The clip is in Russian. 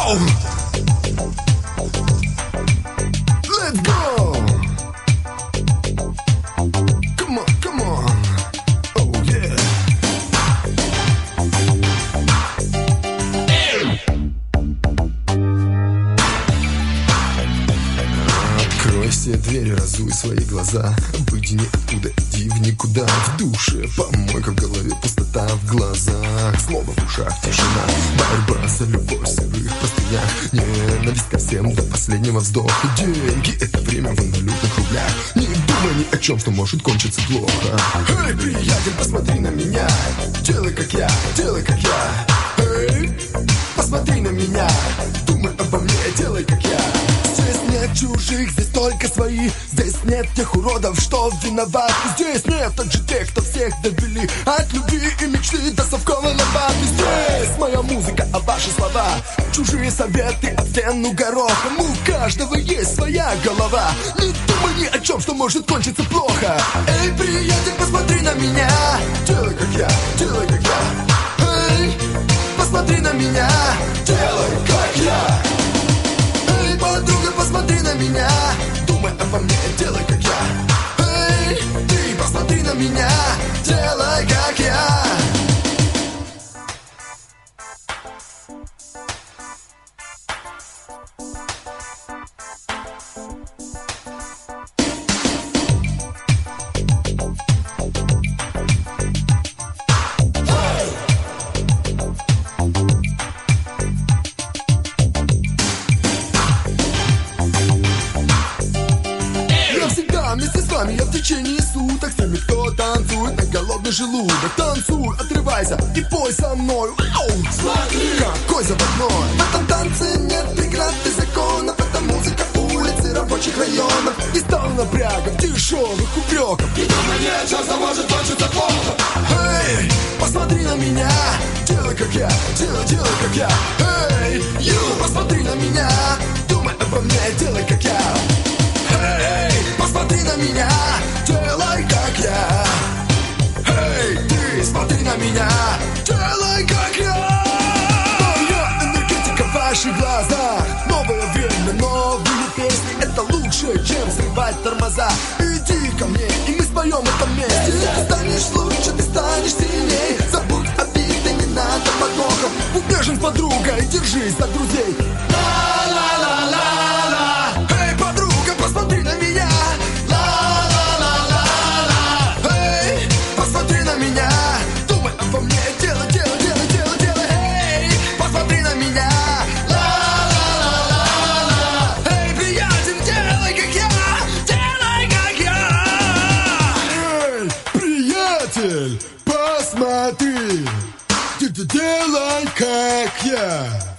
Оу! Let's go! Come on, come on! Oh yeah! Открой все двери, разуй свои глаза. Выйди ниоткуда, иди в никуда. В душе помойка, в голове пустота, в глазах злоба, в ушах тишина. Борьба за любовь в сырых простынях. Ненависть ко всем до последнего вздоха. Деньги — это время в инвалютных рублях. Не думай ни о чем, что может кончиться плохо. Эй, приятель, посмотри на меня. Делай как я, делай как я. Эй, посмотри на меня. Думай обо мне, делай как я. Здесь нет чужих, здесь только свои. Здесь нет тех уродов, что виноваты. Здесь нет также тех, кто всех довели от любви и мечты до совковой лопаты. Здесь моя музыка, а ваши слова чужие советы, а стену горохом. У каждого есть своя голова. Не думай ни о чем, что может кончиться плохо. Эй, приятель, посмотри на меня. Делай как я, делай как я. Эй, посмотри на меня. Делай как я. Эй, подруга, посмотри на меня. Думай обо мне, делай как я. Эй, ты посмотри на меня. Делай как я. Вместе с вами я в течение суток. С теми, кто танцует на голодный желудок. Танцуй, отрывайся и пой со мной. Ау! Смотри, какой заводной. В этом танце нет преград и законов. Это музыка улицы рабочих районов. И стал напрягом дешевых упреков. И думание часто может кончиться плохо. Эй, посмотри на меня. Делай как я, делай как я. Эй, посмотри на меня. Думай обо мне, делай как я. Эй, посмотри на меня, делай как я. Эй, ты смотри на меня, делай как я. Моя энергетика в ваших глазах. Новое время, новые песни. Это лучше, чем срывать тормоза. Иди ко мне, и мы споем это вместе. Ты станешь лучше, ты станешь сильней. Забудь обиды, не надо подвохов. Будь нежен с подругой, держись за друзей. Посмотри на меня, ла-ла-ла-ла-ла. Эй, посмотри на меня. Думай обо мне, делай, делай, делай, делай, делай. Эй, посмотри на меня, ла-ла-ла-ла-ла. Эй, приятель, делай как я, делай как я. Эй, приятель, посмотри, делай как я.